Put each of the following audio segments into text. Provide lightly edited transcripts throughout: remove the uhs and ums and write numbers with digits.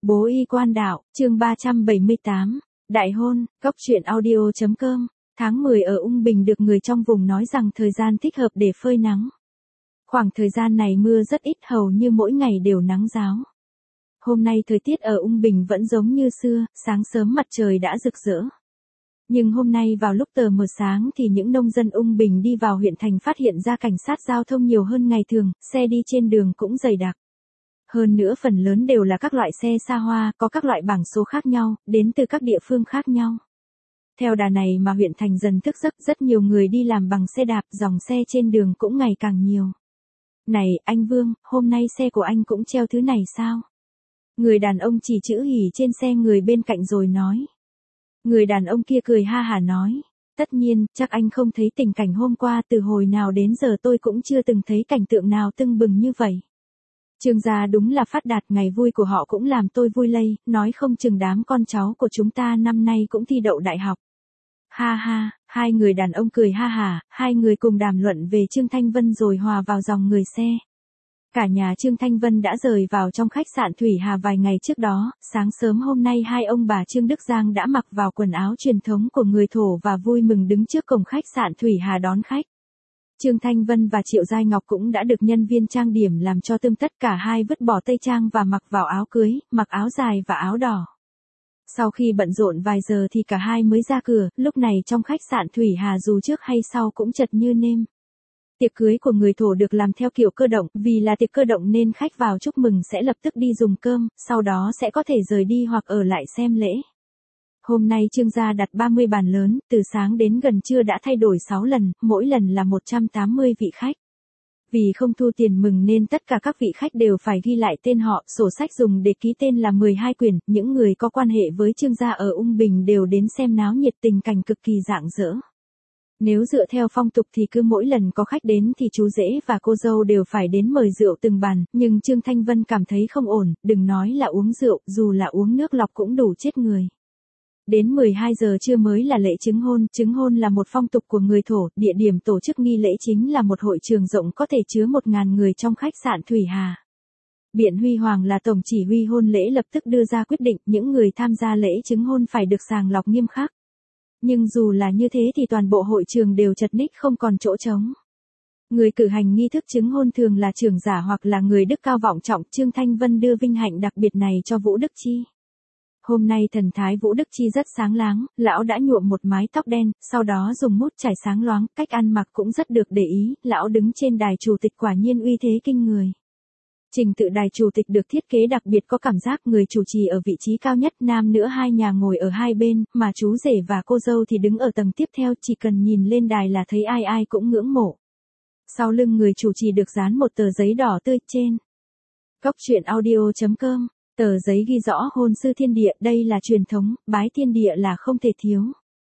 Bố y quan đạo, chương 378, Đại hôn, Cốc truyện audio.com, tháng 10 ở Ung Bình được người trong vùng nói rằng thời gian thích hợp để phơi nắng. Khoảng thời gian này mưa rất ít, hầu như mỗi ngày đều nắng ráo. Hôm nay thời tiết ở Ung Bình vẫn giống như xưa, sáng sớm mặt trời đã rực rỡ. Nhưng hôm nay vào lúc tờ mờ sáng thì những nông dân Ung Bình đi vào huyện thành phát hiện ra cảnh sát giao thông nhiều hơn ngày thường, xe đi trên đường cũng dày đặc. Hơn nữa phần lớn đều là các loại xe xa hoa, có các loại bảng số khác nhau, đến từ các địa phương khác nhau. Theo đà này mà huyện thành dần thức giấc, rất nhiều người đi làm bằng xe đạp, dòng xe trên đường cũng ngày càng nhiều. Này, anh Vương, hôm nay xe của anh cũng treo thứ này sao? Người đàn ông chỉ chữ hỉ trên xe người bên cạnh rồi nói. Người đàn ông kia cười ha hả nói. Tất nhiên, chắc anh không thấy tình cảnh hôm qua, từ hồi nào đến giờ tôi cũng chưa từng thấy cảnh tượng nào tưng bừng như vậy. Trương gia đúng là phát đạt, ngày vui của họ cũng làm tôi vui lây, nói không chừng đám con cháu của chúng ta năm nay cũng thi đậu đại học. Ha ha, hai người đàn ông cười ha hả, hai người cùng đàm luận về Trương Thanh Vân rồi hòa vào dòng người xe. Cả nhà Trương Thanh Vân đã rời vào trong khách sạn Thủy Hà vài ngày trước đó, sáng sớm hôm nay hai ông bà Trương Đức Giang đã mặc vào quần áo truyền thống của người Thổ và vui mừng đứng trước cổng khách sạn Thủy Hà đón khách. Trương Thanh Vân và Triệu Giai Ngọc cũng đã được nhân viên trang điểm làm cho tươm tất, cả hai vứt bỏ tây trang và mặc vào áo cưới, mặc áo dài và áo đỏ. Sau khi bận rộn vài giờ thì cả hai mới ra cửa, lúc này trong khách sạn Thủy Hà dù trước hay sau cũng chật như nêm. Tiệc cưới của người Thổ được làm theo kiểu cơ động, vì là tiệc cơ động nên khách vào chúc mừng sẽ lập tức đi dùng cơm, sau đó sẽ có thể rời đi hoặc ở lại xem lễ. Hôm nay Trương gia đặt 30 bàn lớn, từ sáng đến gần trưa đã thay đổi 6 lần, mỗi lần là 180 vị khách. Vì không thu tiền mừng nên tất cả các vị khách đều phải ghi lại tên họ, sổ sách dùng để ký tên là 12 quyển, những người có quan hệ với Trương gia ở Ung Bình đều đến xem náo nhiệt, tình cảnh cực kỳ rạng rỡ. Nếu dựa theo phong tục thì cứ mỗi lần có khách đến thì chú rể và cô dâu đều phải đến mời rượu từng bàn, nhưng Trương Thanh Vân cảm thấy không ổn, đừng nói là uống rượu, dù là uống nước lọc cũng đủ chết người. Đến 12 giờ trưa mới là lễ chứng hôn là một phong tục của người Thổ, địa điểm tổ chức nghi lễ chính là một hội trường rộng có thể chứa 1.000 người trong khách sạn Thủy Hà. Biện Huy Hoàng là tổng chỉ huy hôn lễ lập tức đưa ra quyết định những người tham gia lễ chứng hôn phải được sàng lọc nghiêm khắc. Nhưng dù là như thế thì toàn bộ hội trường đều chật ních không còn chỗ trống. Người cử hành nghi thức chứng hôn thường là trưởng giả hoặc là người đức cao vọng trọng, Trương Thanh Vân đưa vinh hạnh đặc biệt này cho Vũ Đức Chi. Hôm nay thần thái Vũ Đức Chi rất sáng láng, lão đã nhuộm một mái tóc đen, sau đó dùng mút chải sáng loáng, cách ăn mặc cũng rất được để ý, lão đứng trên đài chủ tịch quả nhiên uy thế kinh người. Trình tự đài chủ tịch được thiết kế đặc biệt, có cảm giác người chủ trì ở vị trí cao nhất, nam nữ hai nhà ngồi ở hai bên, mà chú rể và cô dâu thì đứng ở tầng tiếp theo, chỉ cần nhìn lên đài là thấy ai ai cũng ngưỡng mộ. Sau lưng người chủ trì được dán một tờ giấy đỏ tươi trên. Cốc truyện audio.com. Tờ giấy ghi rõ hôn sư thiên địa, đây là truyền thống, bái thiên địa là không thể thiếu.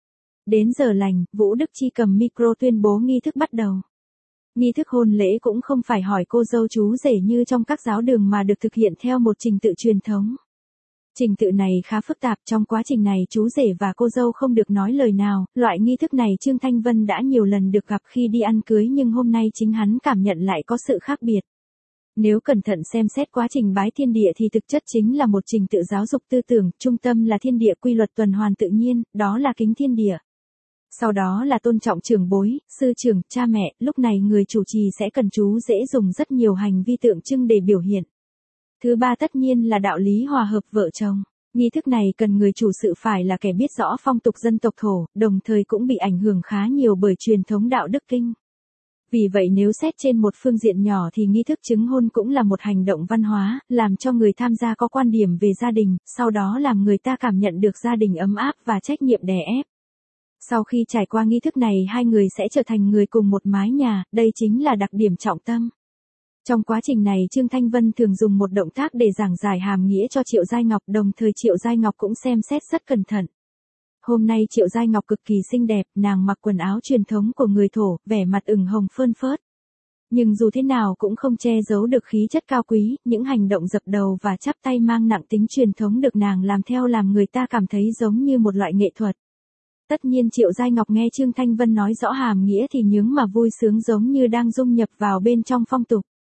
Đến giờ lành, Vũ Đức Chi cầm micro tuyên bố nghi thức bắt đầu. Nghi thức hôn lễ cũng không phải hỏi cô dâu chú rể như trong các giáo đường mà được thực hiện theo một trình tự truyền thống. Trình tự này khá phức tạp, trong quá trình này chú rể và cô dâu không được nói lời nào, loại nghi thức này Trương Thanh Vân đã nhiều lần được gặp khi đi ăn cưới nhưng hôm nay chính hắn cảm nhận lại có sự khác biệt. Nếu cẩn thận xem xét quá trình bái thiên địa thì thực chất chính là một trình tự giáo dục tư tưởng, trung tâm là thiên địa, quy luật tuần hoàn tự nhiên, đó là kính thiên địa. Sau đó là tôn trọng trưởng bối, sư trưởng, cha mẹ, lúc này người chủ trì sẽ cần chú dễ dùng rất nhiều hành vi tượng trưng để biểu hiện. Thứ ba tất nhiên là đạo lý hòa hợp vợ chồng. Nghi thức này cần người chủ sự phải là kẻ biết rõ phong tục dân tộc Thổ, đồng thời cũng bị ảnh hưởng khá nhiều bởi truyền thống đạo đức kinh. Vì vậy nếu xét trên một phương diện nhỏ thì nghi thức chứng hôn cũng là một hành động văn hóa, làm cho người tham gia có quan điểm về gia đình, sau đó làm người ta cảm nhận được gia đình ấm áp và trách nhiệm đè ép. Sau khi trải qua nghi thức này hai người sẽ trở thành người cùng một mái nhà, đây chính là đặc điểm trọng tâm. Trong quá trình này Trương Thanh Vân thường dùng một động tác để giảng giải hàm nghĩa cho Triệu Giai Ngọc, đồng thời Triệu Giai Ngọc cũng xem xét rất cẩn thận. Hôm nay Triệu Giai Ngọc cực kỳ xinh đẹp, nàng mặc quần áo truyền thống của người Thổ, vẻ mặt ửng hồng phơn phớt. Nhưng dù thế nào cũng không che giấu được khí chất cao quý, những hành động dập đầu và chắp tay mang nặng tính truyền thống được nàng làm theo làm người ta cảm thấy giống như một loại nghệ thuật. Tất nhiên Triệu Giai Ngọc nghe Trương Thanh Vân nói rõ hàm nghĩa thì nhướng mà vui sướng giống như đang dung nhập vào bên trong phong tục.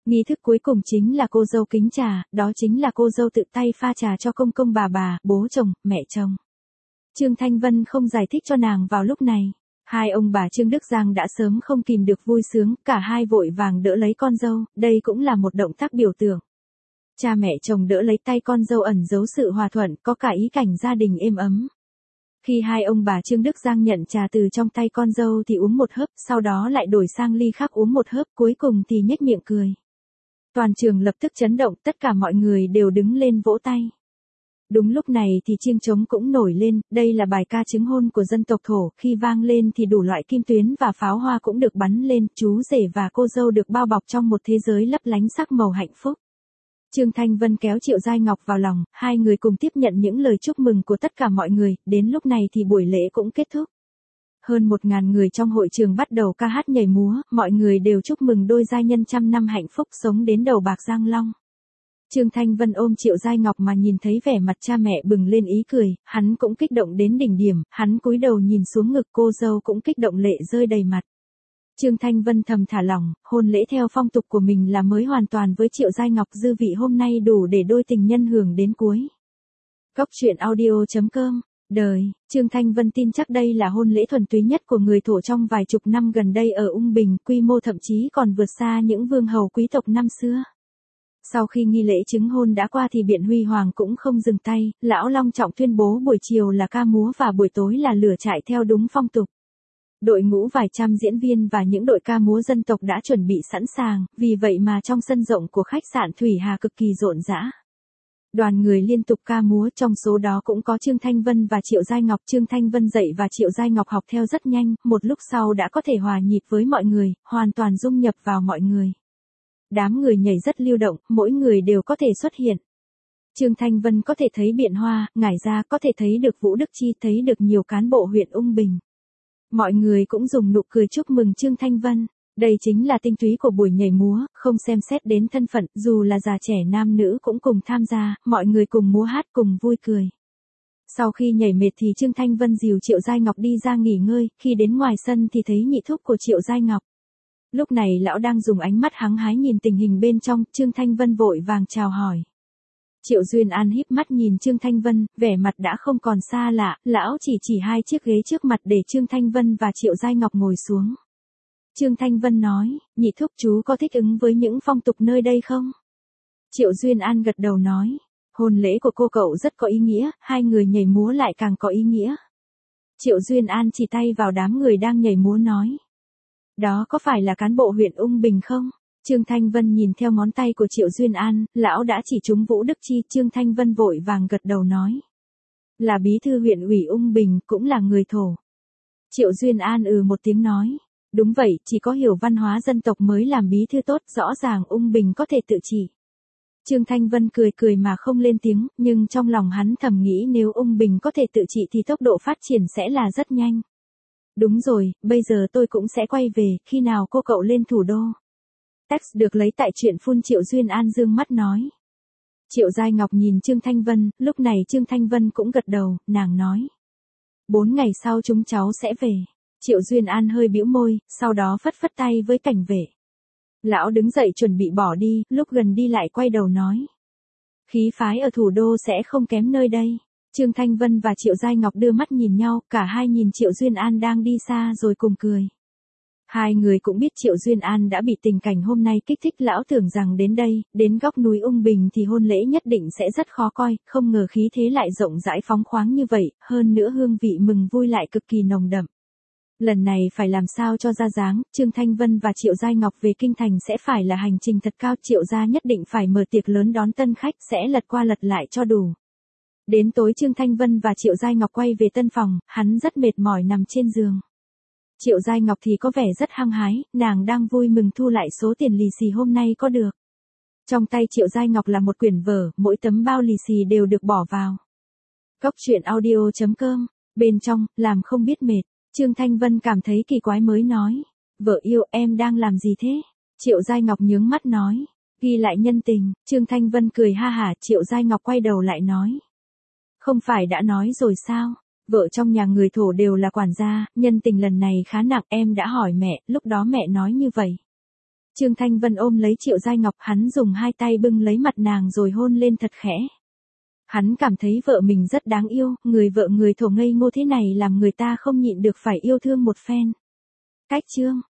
Nghi thức cuối cùng chính là cô dâu kính trà, đó chính là cô dâu tự tay pha trà cho công công bà, bố chồng, mẹ chồng. Trương Thanh Vân không giải thích cho nàng vào lúc này. Hai ông bà Trương Đức Giang đã sớm không kìm được vui sướng, cả hai vội vàng đỡ lấy con dâu, đây cũng là một động tác biểu tượng. Cha mẹ chồng đỡ lấy tay con dâu ẩn giấu sự hòa thuận, có cả ý cảnh gia đình êm ấm. Khi hai ông bà Trương Đức Giang nhận trà từ trong tay con dâu thì uống một hớp, sau đó lại đổi sang ly khác uống một hớp, cuối cùng thì nhếch miệng cười. Toàn trường lập tức chấn động, tất cả mọi người đều đứng lên vỗ tay. Đúng lúc này thì chiêng trống cũng nổi lên, đây là bài ca chứng hôn của dân tộc Thổ, khi vang lên thì đủ loại kim tuyến và pháo hoa cũng được bắn lên, chú rể và cô dâu được bao bọc trong một thế giới lấp lánh sắc màu hạnh phúc. Trương Thanh Vân kéo Triệu Giai Ngọc vào lòng, hai người cùng tiếp nhận những lời chúc mừng của tất cả mọi người, đến lúc này thì buổi lễ cũng kết thúc. Hơn 1.000 người trong hội trường bắt đầu ca hát nhảy múa, mọi người đều chúc mừng đôi giai nhân trăm năm hạnh phúc sống đến đầu bạc răng long. Trương Thanh Vân ôm Triệu Giai Ngọc mà nhìn thấy vẻ mặt cha mẹ bừng lên ý cười, hắn cũng kích động đến đỉnh điểm, hắn cúi đầu nhìn xuống ngực cô dâu cũng kích động lệ rơi đầy mặt. Trương Thanh Vân thầm thả lỏng, hôn lễ theo phong tục của mình là mới hoàn toàn với Triệu Giai Ngọc, dư vị hôm nay đủ để đôi tình nhân hưởng đến cuối. Cốc truyện audio.com Đời, Trương Thanh Vân tin chắc đây là hôn lễ thuần túy nhất của người Thổ trong vài chục năm gần đây ở Ung Bình, quy mô thậm chí còn vượt xa những vương hầu quý tộc năm xưa. Sau khi nghi lễ chứng hôn đã qua thì Biện Huy Hoàng cũng không dừng tay, lão long trọng tuyên bố buổi chiều là ca múa và buổi tối là lửa trại theo đúng phong tục. Đội ngũ vài trăm diễn viên và những đội ca múa dân tộc đã chuẩn bị sẵn sàng, vì vậy mà trong sân rộng của khách sạn Thủy Hà cực kỳ rộn rã. Đoàn người liên tục ca múa, trong số đó cũng có Trương Thanh Vân và Triệu Giai Ngọc. Trương Thanh Vân dạy và Triệu Giai Ngọc học theo rất nhanh, một lúc sau đã có thể hòa nhịp với mọi người, hoàn toàn dung nhập vào mọi người. Đám người nhảy rất lưu động, mỗi người đều có thể xuất hiện. Trương Thanh Vân có thể thấy Biện Hoa, Ngải Gia, có thể thấy được Vũ Đức Chi, thấy được nhiều cán bộ huyện Ung Bình. Mọi người cũng dùng nụ cười chúc mừng Trương Thanh Vân. Đây chính là tinh túy của buổi nhảy múa, không xem xét đến thân phận, dù là già trẻ nam nữ cũng cùng tham gia, mọi người cùng múa hát cùng vui cười. Sau khi nhảy mệt thì Trương Thanh Vân dìu Triệu Giai Ngọc đi ra nghỉ ngơi, khi đến ngoài sân thì thấy nhị thúc của Triệu Giai Ngọc. Lúc này lão đang dùng ánh mắt hăng hái nhìn tình hình bên trong, Trương Thanh Vân vội vàng chào hỏi. Triệu Duyên An híp mắt nhìn Trương Thanh Vân, vẻ mặt đã không còn xa lạ, lão chỉ hai chiếc ghế trước mặt để Trương Thanh Vân và Triệu Giai Ngọc ngồi xuống. Trương Thanh Vân nói, nhị thúc chú có thích ứng với những phong tục nơi đây không? Triệu Duyên An gật đầu nói, hôn lễ của cô cậu rất có ý nghĩa, hai người nhảy múa lại càng có ý nghĩa. Triệu Duyên An chỉ tay vào đám người đang nhảy múa nói. Đó có phải là cán bộ huyện Ung Bình không? Trương Thanh Vân nhìn theo ngón tay của Triệu Duyên An, lão đã chỉ trúng Vũ Đức Chi. Trương Thanh Vân vội vàng gật đầu nói. Là bí thư huyện ủy Ung Bình, cũng là người Thổ. Triệu Duyên An một tiếng nói. Đúng vậy, chỉ có hiểu văn hóa dân tộc mới làm bí thư tốt, rõ ràng Ung Bình có thể tự trị. Trương Thanh Vân cười mà không lên tiếng, nhưng trong lòng hắn thầm nghĩ nếu Ung Bình có thể tự trị thì tốc độ phát triển sẽ là rất nhanh. Đúng rồi, bây giờ tôi cũng sẽ quay về, khi nào cô cậu lên thủ đô? Text được lấy tại truyện phun. Triệu Duyên An dương mắt nói. Triệu Giai Ngọc nhìn Trương Thanh Vân, lúc này Trương Thanh Vân cũng gật đầu, nàng nói. 4 ngày sau chúng cháu sẽ về. Triệu Duyên An hơi bĩu môi, sau đó phất tay với cảnh vệ. Lão đứng dậy chuẩn bị bỏ đi, lúc gần đi lại quay đầu nói. Khí phái ở thủ đô sẽ không kém nơi đây. Trương Thanh Vân và Triệu Giai Ngọc đưa mắt nhìn nhau, cả hai nhìn Triệu Duyên An đang đi xa rồi cùng cười. Hai người cũng biết Triệu Duyên An đã bị tình cảnh hôm nay kích thích, lão tưởng rằng đến đây, đến góc núi Ung Bình thì hôn lễ nhất định sẽ rất khó coi, không ngờ khí thế lại rộng rãi phóng khoáng như vậy, hơn nữa hương vị mừng vui lại cực kỳ nồng đậm. Lần này phải làm sao cho ra dáng, Trương Thanh Vân và Triệu Giai Ngọc về kinh thành sẽ phải là hành trình thật cao, Triệu gia nhất định phải mở tiệc lớn đón tân khách, sẽ lật qua lật lại cho đủ. Đến tối Trương Thanh Vân và Triệu Giai Ngọc quay về tân phòng, hắn rất mệt mỏi nằm trên giường. Triệu Giai Ngọc thì có vẻ rất hăng hái, nàng đang vui mừng thu lại số tiền lì xì hôm nay có được. Trong tay Triệu Giai Ngọc là một quyển vở, mỗi tấm bao lì xì đều được bỏ vào. Cốc truyện audio.com, bên trong, làm không biết mệt, Trương Thanh Vân cảm thấy kỳ quái mới nói. Vợ yêu, em đang làm gì thế? Triệu Giai Ngọc nhướng mắt nói. Ghi lại nhân tình. Trương Thanh Vân cười ha hả. Triệu Giai Ngọc quay đầu lại nói. Không phải đã nói rồi sao? Vợ trong nhà người Thổ đều là quản gia, nhân tình lần này khá nặng, em đã hỏi mẹ, lúc đó mẹ nói như vậy. Trương Thanh Vân ôm lấy Triệu Giai Ngọc, hắn dùng hai tay bưng lấy mặt nàng rồi hôn lên thật khẽ. Hắn cảm thấy vợ mình rất đáng yêu, người vợ người thổ ngây ngô thế này làm người ta không nhịn được phải yêu thương một phen. Cách chương